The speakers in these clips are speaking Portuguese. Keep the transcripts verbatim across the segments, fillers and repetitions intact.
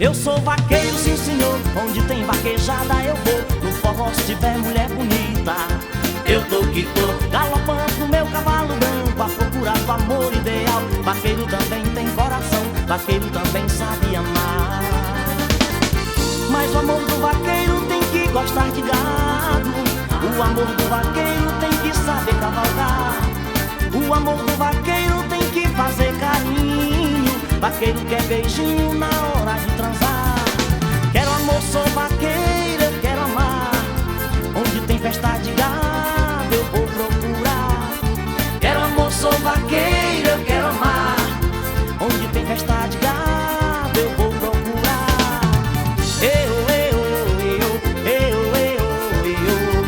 Eu sou vaqueiro, sim senhor, onde tem vaquejada eu vou. No forró se tiver mulher bonita, eu tô que tô galopando no meu cavalo branco, a procurar do amor ideal. Vaqueiro também tem coração, vaqueiro também sabe amar. Mas o amor do vaqueiro tem que gostar de gado, o amor do vaqueiro tem que saber cavalgar, o amor do vaqueiro tem que fazer carinho, vaqueiro quer beijinho na hora de transar. Quero amor, sou vaqueiro, eu quero amar, onde tem festa de gado eu vou procurar. Quero amor, sou vaqueiro, eu quero amar, onde tem festa de gado eu vou procurar. Eu, eu, eu, eu, eu, eu,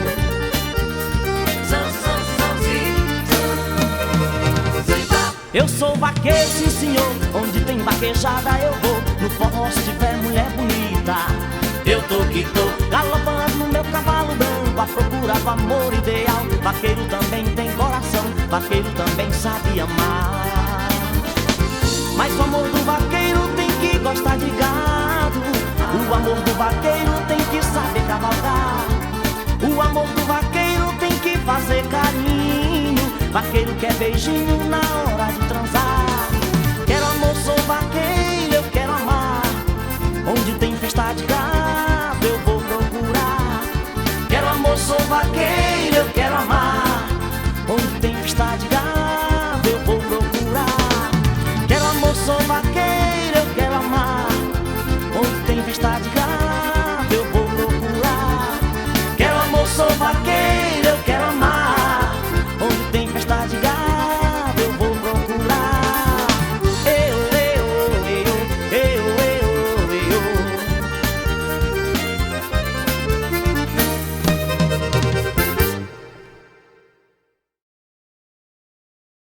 eu sou vaqueiro, sim senhor, onde tem vaquejada eu vou. No forró se tiver mulher bonita, eu tô que tô galopando no meu cavalo branco, a procura do amor ideal. Vaqueiro também tem coração, vaqueiro também sabe amar. Mas o amor do vaqueiro tem que gostar de gado, o amor do vaqueiro tem que saber cavalgar, o amor do vaqueiro tem que fazer carinho, vaqueiro quer beijinho na hora de transar. Quero amor, sou vaqueiro, eu quero amar, onde tem festa de gado eu vou procurar. Quero amor, sou vaqueiro,